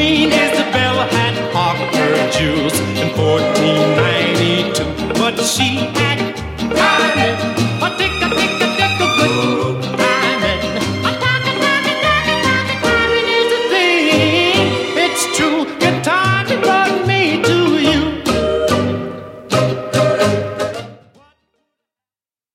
Queen Isabella had all her jewels in 1492, but she